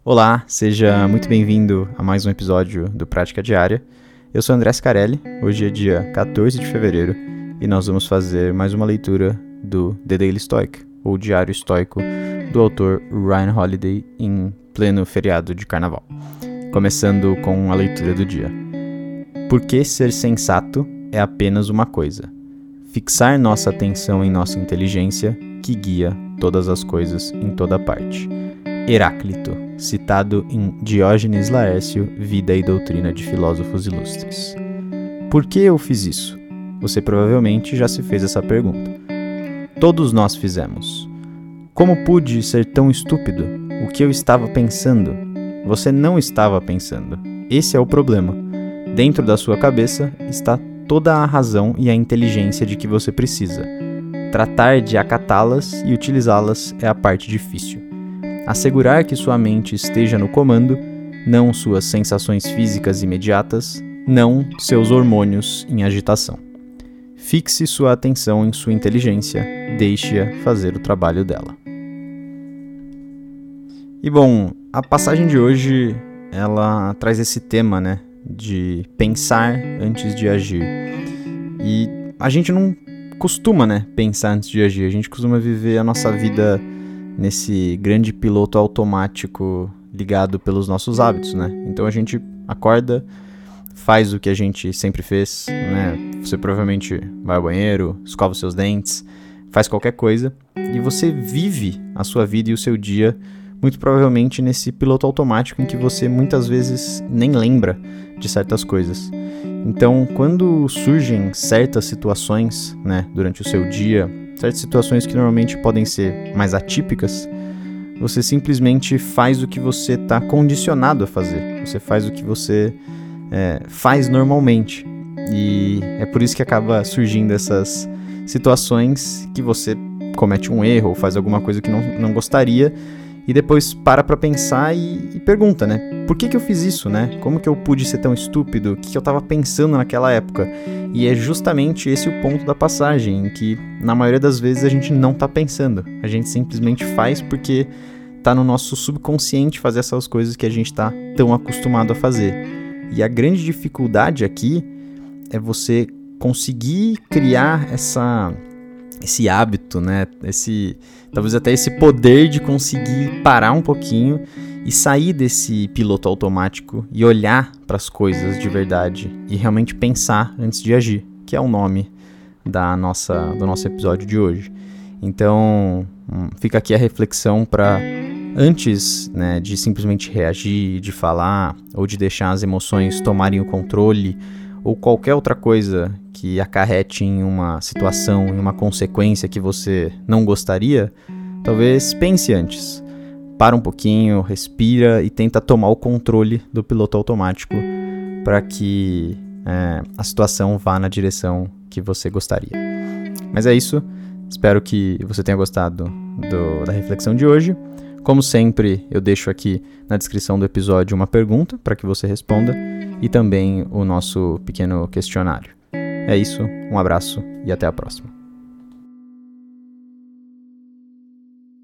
Olá, seja muito bem-vindo a mais um episódio do Prática Diária. Eu sou André Scarelli, hoje é dia 14 de fevereiro e nós vamos fazer mais uma leitura do The Daily Stoic, ou Diário Estoico, do autor Ryan Holiday em pleno feriado de carnaval. Começando com a leitura do dia. Por que ser sensato é apenas uma coisa? Fixar nossa atenção em nossa inteligência que guia todas as coisas em toda parte. Heráclito, citado em Diógenes Laércio, Vida e Doutrina de Filósofos Ilustres. Por que eu fiz isso? Você provavelmente já se fez essa pergunta. Todos nós fizemos. Como pude ser tão estúpido? O que eu estava pensando? Você não estava pensando. Esse é o problema. Dentro da sua cabeça está toda a razão e a inteligência de que você precisa. Tratar de acatá-las e utilizá-las é a parte difícil. Assegurar que sua mente esteja no comando, não suas sensações físicas imediatas, não seus hormônios em agitação. Fixe sua atenção em sua inteligência, deixe-a fazer o trabalho dela. E bom, a passagem de hoje, ela traz esse tema, de pensar antes de agir. E a gente não costuma, pensar antes de agir, a gente costuma viver a nossa vida nesse grande piloto automático ligado pelos nossos hábitos, Então a gente acorda, faz o que a gente sempre fez, Você provavelmente vai ao banheiro, escova os seus dentes, faz qualquer coisa e você vive a sua vida e o seu dia muito provavelmente nesse piloto automático em que você muitas vezes nem lembra de certas coisas. Então, quando surgem certas situações, durante o seu dia, certas situações que normalmente podem ser mais atípicas, você simplesmente faz o que você está condicionado a fazer. Você faz o que você faz normalmente. E é por isso que acaba surgindo essas situações que você comete um erro ou faz alguma coisa que não gostaria e depois para pensar e pergunta, por que eu fiz isso, Como que eu pude ser tão estúpido? O que eu estava pensando naquela época? E é justamente esse o ponto da passagem, em que na maioria das vezes a gente não está pensando. A gente simplesmente faz porque está no nosso subconsciente fazer essas coisas que a gente está tão acostumado a fazer. E a grande dificuldade aqui é você conseguir criar esse hábito, talvez até esse poder de conseguir parar um pouquinho e sair desse piloto automático e olhar para as coisas de verdade e realmente pensar antes de agir, que é o nome do nosso episódio de hoje. Então, fica aqui a reflexão para antes de simplesmente reagir, de falar ou de deixar as emoções tomarem o controle ou qualquer outra coisa que acarrete em uma situação, em uma consequência que você não gostaria, talvez pense antes. Para um pouquinho, respira e tenta tomar o controle do piloto automático para que a situação vá na direção que você gostaria. Mas é isso, espero que você tenha gostado da reflexão de hoje. Como sempre, eu deixo aqui na descrição do episódio uma pergunta para que você responda e também o nosso pequeno questionário. É isso, um abraço e até a próxima.